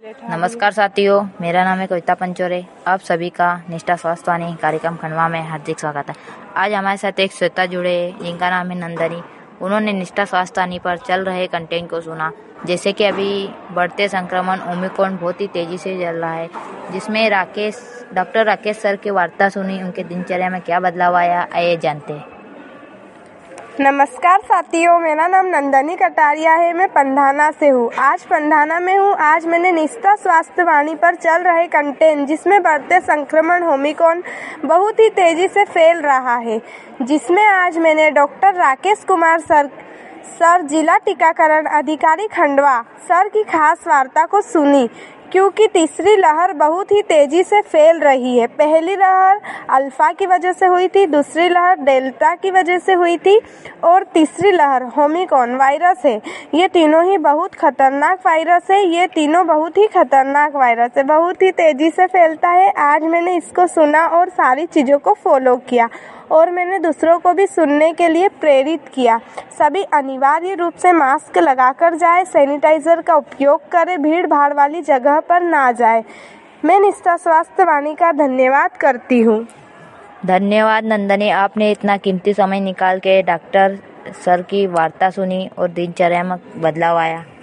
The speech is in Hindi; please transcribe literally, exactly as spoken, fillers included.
नमस्कार साथियों, मेरा नाम है कविता पंचोरे। आप सभी का निष्ठा स्वास्थ्य वाणी कार्यक्रम खंडवा में हार्दिक स्वागत है। आज हमारे साथ एक श्रोता जुड़े हैं जिनका नाम है नंदनी। उन्होंने निष्ठा स्वास्थ्य वाणी पर चल रहे कंटेंट को सुना। जैसे कि अभी बढ़ते संक्रमण ओमिक्रॉन बहुत ही तेजी से चल रहा है, जिसमें राकेश डॉक्टर राकेश सर की वार्ता सुनी। उनके दिनचर्या में क्या बदलाव आया, आइए जानते हैं। नमस्कार साथियों, मेरा नाम नंदनी कटारिया है। मैं पंधाना से हूँ। आज पंधाना में हूँ। आज मैंने निष्ठा स्वास्थ्य वाणी पर चल रहे कंटेंट, जिसमें बढ़ते संक्रमण ओमिक्रॉन बहुत ही तेजी से फैल रहा है, जिसमें आज मैंने doctor Rakesh Kumar sir sir जिला टीकाकरण अधिकारी खंडवा सर की खास वार्ता को सुनी, क्योंकि तीसरी लहर बहुत ही तेजी से फैल रही है। पहली लहर अल्फा की वजह से हुई थी, दूसरी लहर डेल्टा की वजह से हुई थी और तीसरी लहर ओमिक्रॉन वायरस है। ये तीनों ही बहुत खतरनाक वायरस है। ये तीनों बहुत ही खतरनाक वायरस है, बहुत ही तेजी से फैलता है। आज मैंने इसको सुना और सारी चीज़ों को फॉलो किया और मैंने दूसरों को भी सुनने के लिए प्रेरित किया। सभी अनिवार्य रूप से मास्क लगाकर जाए, सैनिटाइजर का उपयोग करें, भीड़ भाड़ वाली जगह पर ना जाए। मैं निष्ठा स्वास्थ्य वाणी का धन्यवाद करती हूँ। धन्यवाद नंदनी, आपने इतना कीमती समय निकाल के डॉक्टर सर की वार्ता सुनी और दिनचर्या में बदलाव आया।